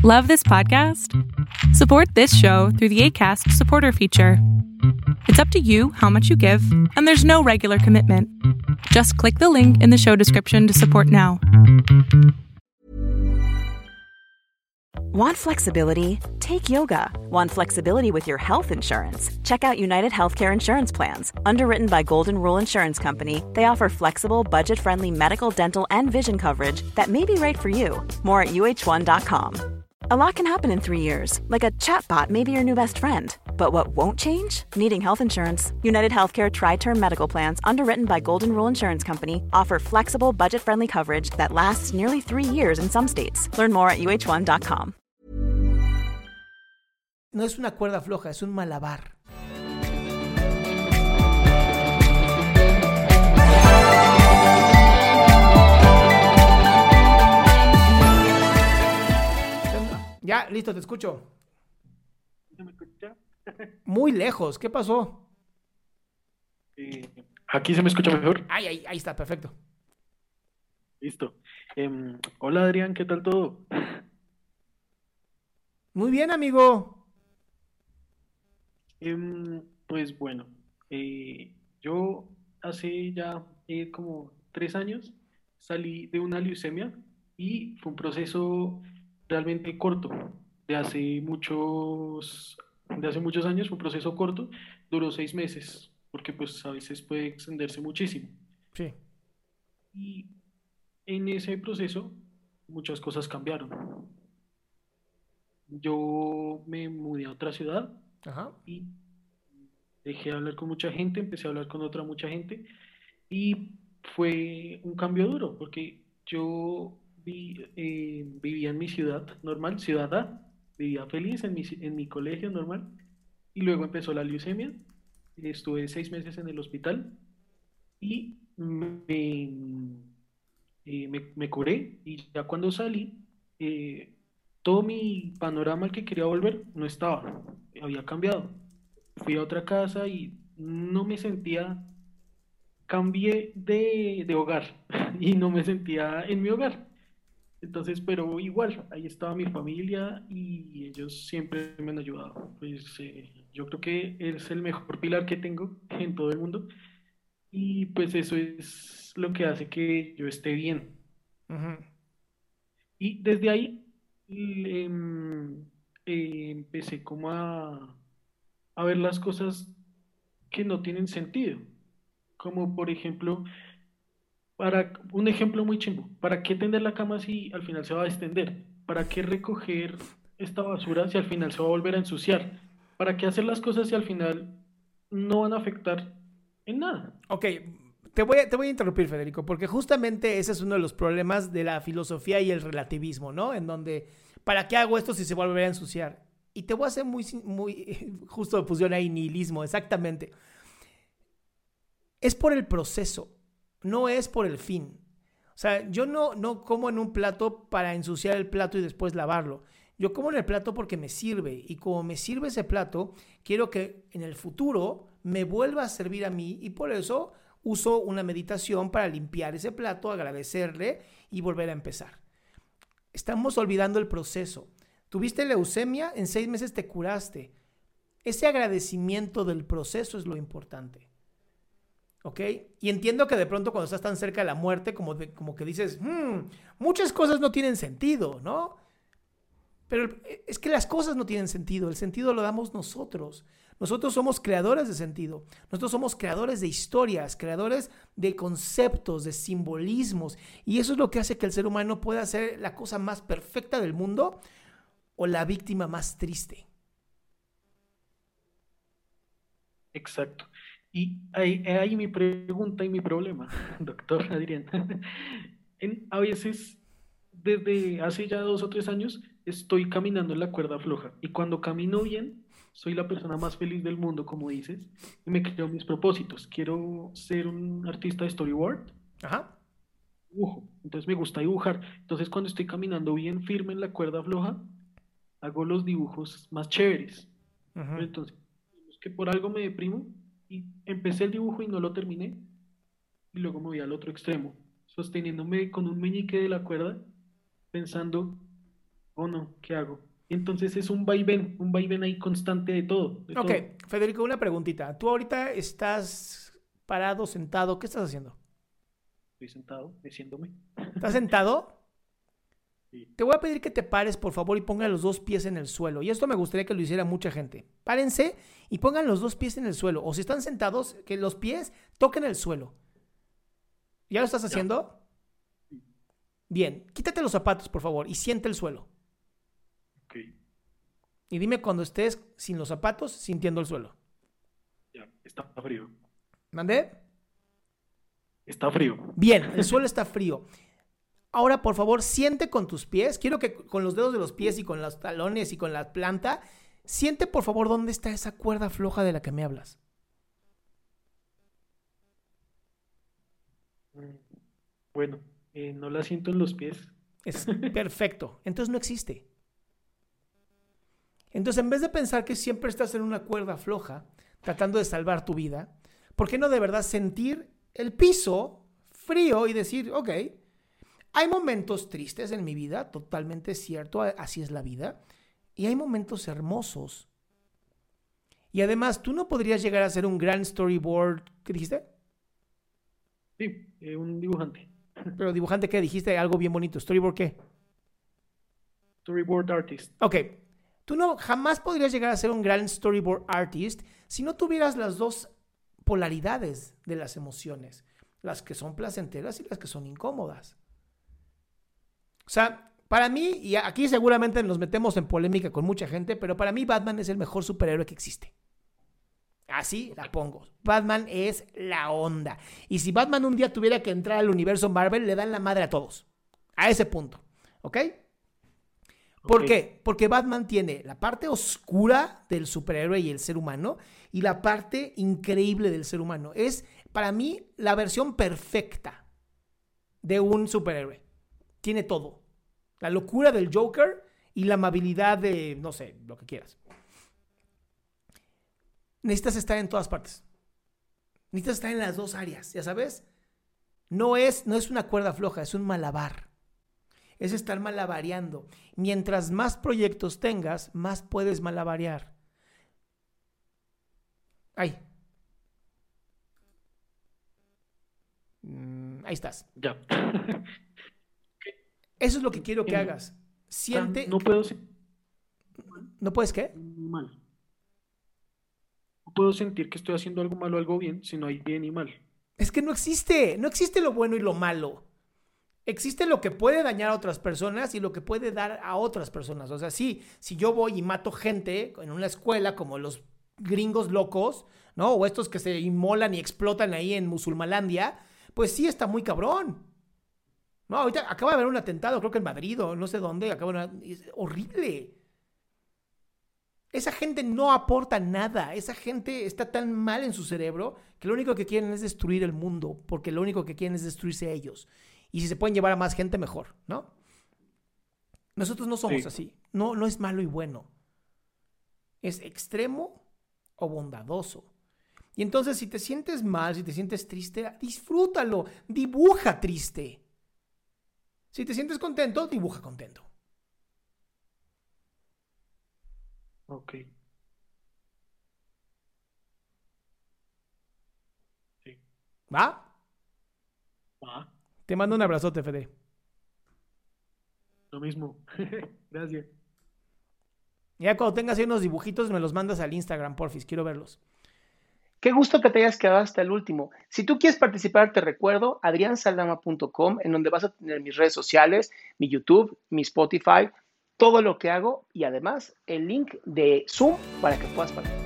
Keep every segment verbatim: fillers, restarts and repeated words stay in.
Love this podcast? Support this show through the Acast supporter feature. It's up to you how much you give, and there's no regular commitment. Just click the link in the show description to support now. Want flexibility? Take yoga. Want flexibility with your health insurance? Check out United Healthcare Insurance Plans. Underwritten by Golden Rule Insurance Company, they offer flexible, budget-friendly medical, dental, and vision coverage that may be right for you. More at U H one dot com. A lot can happen in three years, like a chatbot may be your new best friend. But what won't change? Needing health insurance. United Healthcare Tri-Term Medical Plans, underwritten by Golden Rule Insurance Company, offer flexible, budget-friendly coverage that lasts nearly three years in some states. Learn more at U H one dot com. No es una cuerda floja, es un malabar. Ya, listo, te escucho. ¿No me escucha? Muy lejos, ¿qué pasó? Eh, aquí se me escucha mejor. Ay, ahí, ahí está, perfecto. Listo. Em, hola Adrián, ¿qué tal todo? Muy bien, amigo. Em, pues bueno, eh, yo hace ya eh, como tres años salí de una leucemia y fue un proceso realmente corto, de hace muchos, de hace muchos años, fue un proceso corto, duró seis meses, porque pues a veces puede extenderse muchísimo. Sí. Y en ese proceso muchas cosas cambiaron. Yo me mudé a otra ciudad Ajá. y dejé de hablar con mucha gente, empecé a hablar con otra mucha gente y fue un cambio duro porque yo vi- eh, vivía en mi ciudad normal, ciudad A, vivía feliz en mi, ci- en mi colegio normal y luego empezó la leucemia, estuve seis meses en el hospital y me, eh, me, me curé y ya cuando salí, eh, todo mi panorama al que quería volver no estaba, había cambiado. Fui a otra casa y no me sentía, cambié de, de hogar y no me sentía en mi hogar. Entonces, pero igual, ahí estaba mi familia y ellos siempre me han ayudado. Pues eh, yo creo que es el mejor pilar que tengo en todo el mundo y pues eso es lo que hace que yo esté bien. Ujú. Y desde ahí le- em, eh, empecé como a, a ver las cosas que no tienen sentido. Como por ejemplo, para un ejemplo muy chimbo, ¿para qué tender la cama si al final se va a extender? ¿Para qué recoger esta basura si al final se va a volver a ensuciar? ¿Para qué hacer las cosas si al final no van a afectar en nada? Ok, te voy, a, te voy a interrumpir, Federico, porque justamente ese es uno de los problemas de la filosofía y el relativismo, ¿no? En donde, ¿para qué hago esto si se va a volver a ensuciar? Y te voy a hacer muy, sin- muy justo pusieron ahí nihilismo, exactamente. Es por el proceso, no es por el fin. O sea, yo no, no como en un plato para ensuciar el plato y después lavarlo. Yo como en el plato porque me sirve y como me sirve ese plato, quiero que en el futuro me vuelva a servir a mí y por eso uso una meditación para limpiar ese plato, agradecerle y volver a empezar. Estamos olvidando el proceso. Tuviste leucemia, en seis meses te curaste. Ese agradecimiento del proceso es lo importante. ¿Ok? Y entiendo que de pronto cuando estás tan cerca de la muerte, como, de, como que dices, hmm, muchas cosas no tienen sentido, ¿no? Pero es que las cosas no tienen sentido, el sentido lo damos nosotros. Nosotros somos creadores de sentido, nosotros somos creadores de historias, creadores de conceptos, de simbolismos, y eso es lo que hace que el ser humano pueda ser la cosa más perfecta del mundo o la víctima más triste. Exacto. Y ahí, ahí mi pregunta y mi problema, doctor Adrián. En, a veces, desde hace ya dos o tres años, estoy caminando en la cuerda floja. Y cuando camino bien, soy la persona más feliz del mundo, como dices, y me creo mis propósitos. Quiero ser un artista de storyboard, Ajá. dibujo. Entonces me gusta dibujar. Entonces, cuando estoy caminando bien firme en la cuerda floja, hago los dibujos más chéveres. Uh-huh. Pero entonces, digamos que por algo me deprimo y empecé el dibujo y no lo terminé y luego me voy al otro extremo, sosteniéndome con un meñique de la cuerda, pensando, o no, ¿qué hago? Entonces es un vaivén, un vaivén ahí constante de todo. De Ok, todo. Federico, una preguntita. Tú ahorita estás parado, sentado, ¿qué estás haciendo? Estoy sentado, meciéndome. ¿Estás sentado? Sí. Te voy a pedir que te pares, por favor, y ponga los dos pies en el suelo. Y esto me gustaría que lo hiciera mucha gente. Párense y pongan los dos pies en el suelo. O si están sentados, que los pies toquen el suelo. ¿Ya lo estás haciendo? Ya. Bien, quítate los zapatos, por favor, y siente el suelo. Ok, Y dime cuando estés sin los zapatos, sintiendo el suelo. ya, está frío. ¿Mandé? Está frío. Bien, el suelo está frío. Ahora, por favor, siente con tus pies. Quiero que con los dedos de los pies y con los talones y con la planta, siente, por favor, dónde está esa cuerda floja de la que me hablas. Mm, Bueno, eh, no la siento en los pies. Es perfecto. Entonces no existe. Entonces, en vez de pensar que siempre estás en una cuerda floja, tratando de salvar tu vida, ¿por qué no de verdad sentir el piso frío y decir, ok, hay momentos tristes en mi vida, totalmente cierto, así es la vida, y hay momentos hermosos. Y además, ¿tú no podrías llegar a ser un gran storyboard? ¿Qué dijiste? Sí, eh, un dibujante. Pero dibujante, ¿qué? Dijiste algo bien bonito. ¿Storyboard qué? Storyboard artist. Ok. Tú no jamás podrías llegar a ser un gran storyboard artist si no tuvieras las dos polaridades de las emociones, las que son placenteras y las que son incómodas. O sea, para mí, y aquí seguramente nos metemos en polémica con mucha gente, pero para mí Batman es el mejor superhéroe que existe. Así la pongo. Batman es la onda. Y si Batman un día tuviera que entrar al universo Marvel, le dan la madre a todos. A ese punto. ¿Ok? ¿Por Ok. qué? Porque Batman tiene la parte oscura del superhéroe y el ser humano y la parte increíble del ser humano. Es, para mí, la versión perfecta de un superhéroe. Tiene todo. La locura del Joker y la amabilidad de, no sé, lo que quieras. Necesitas estar en todas partes. Necesitas estar en las dos áreas, ¿ya sabes? No es, no es una cuerda floja, es un malabar. Es estar malabareando. Mientras más proyectos tengas, más puedes malabarear. Ahí. Mm, ahí estás. Ya. Eso es lo que quiero que Em, hagas. Siente... No puedo sentir ¿No puedes qué? mal. No puedo sentir que estoy haciendo algo malo o algo bien, si no hay bien y mal. Es que no existe. No existe lo bueno y lo malo. Existe lo que puede dañar a otras personas y lo que puede dar a otras personas. O sea, sí, si yo voy y mato gente en una escuela como los gringos locos, ¿no? O estos que se inmolan y explotan ahí en Musulmalandia, pues sí está muy cabrón. No, ahorita acaba de haber un atentado, creo que en Madrid o no sé dónde, acaba de una, es horrible. Esa gente no aporta nada. Esa gente está tan mal en su cerebro que lo único que quieren es destruir el mundo, porque lo único que quieren es destruirse a ellos. Y si se pueden llevar a más gente, mejor, ¿no? Nosotros no somos Sí. así. No, no es malo y bueno. Es extremo o bondadoso. Y entonces, si te sientes mal, si te sientes triste, disfrútalo. Dibuja triste. Si te sientes contento, dibuja contento. Ok. Sí. ¿Va? Ah, Te mando un abrazote, Fede. lo mismo. Gracias. Ya cuando tengas ahí unos dibujitos, me los mandas al Instagram, porfis. Quiero verlos. Qué gusto que te hayas quedado hasta el último. Si tú quieres participar, te recuerdo adrian saldama punto com, en donde vas a tener mis redes sociales, mi YouTube, mi Spotify, todo lo que hago y además el link de Zoom para que puedas participar.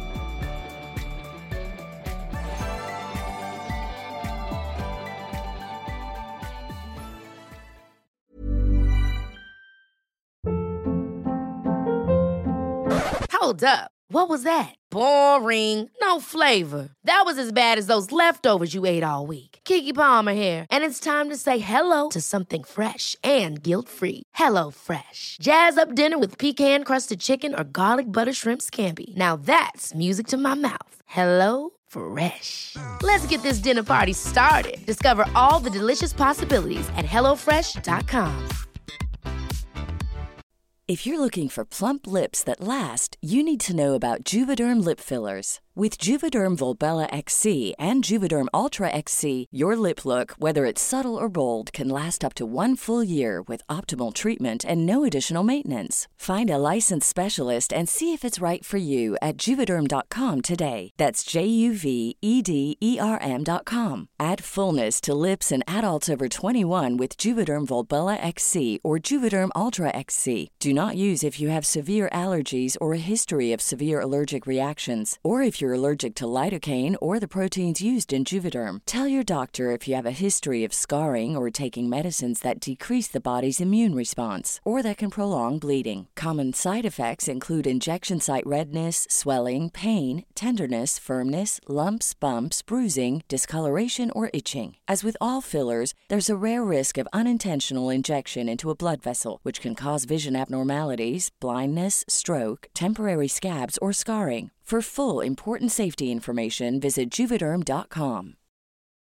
Hold up. What was that? Boring. No flavor. That was as bad as those leftovers you ate all week. Keke Palmer here, and it's time to say hello to something fresh and guilt-free. Hello Fresh. Jazz up dinner with pecan-crusted chicken or garlic butter shrimp scampi. Now that's music to my mouth. Hello Fresh. Let's get this dinner party started. Discover all the delicious possibilities at hello fresh dot com. If you're looking for plump lips that last, you need to know about Juvederm lip fillers. With Juvederm Volbella X C and Juvederm Ultra X C, your lip look, whether it's subtle or bold, can last up to one full year with optimal treatment and no additional maintenance. Find a licensed specialist and see if it's right for you at Juvederm dot com today. That's J U V E D E R M dot com. Add fullness to lips in adults over twenty-one with Juvederm Volbella X C or Juvederm Ultra X C. Do not use if you have severe allergies or a history of severe allergic reactions, or if you're allergic to lidocaine or the proteins used in Juvederm. Tell your doctor if you have a history of scarring or taking medicines that decrease the body's immune response or that can prolong bleeding. Common side effects include injection site redness, swelling, pain, tenderness, firmness, lumps, bumps, bruising, discoloration, or itching. As with all fillers, there's a rare risk of unintentional injection into a blood vessel, which can cause vision abnormalities, blindness, stroke, temporary scabs, or scarring. For full, important safety information, visit Juvederm dot com.